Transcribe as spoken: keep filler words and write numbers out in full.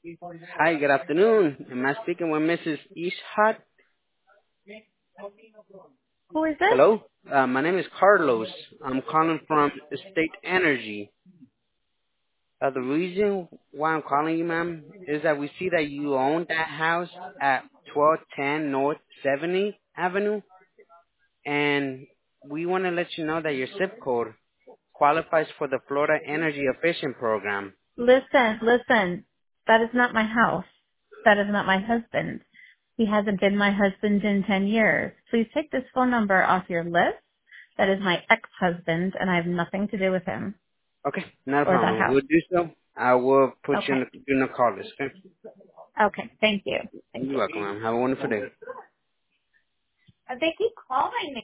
Hi, good afternoon. Am I speaking with Missus Ishad? Who is this? Hello? Uh, my name is Carlos. I'm calling from State Energy. Uh, the reason why I'm calling you, ma'am, is that we see that you own that house at twelve ten North seventieth Avenue, and we want to let you know that your zip code qualifies for the Florida Energy Efficient Program. Listen, listen. That is not my house. That is not my husband. He hasn't been my husband in ten years. Please take this phone number off your list. That is my ex-husband, and I have nothing to do with him Okay, not a or that problem. house. We'll do so. I will put you in Okay. the, in the call list, okay? Okay. Thank you. Thank You're you. welcome, ma'am. Have a wonderful day. Uh, They keep calling me.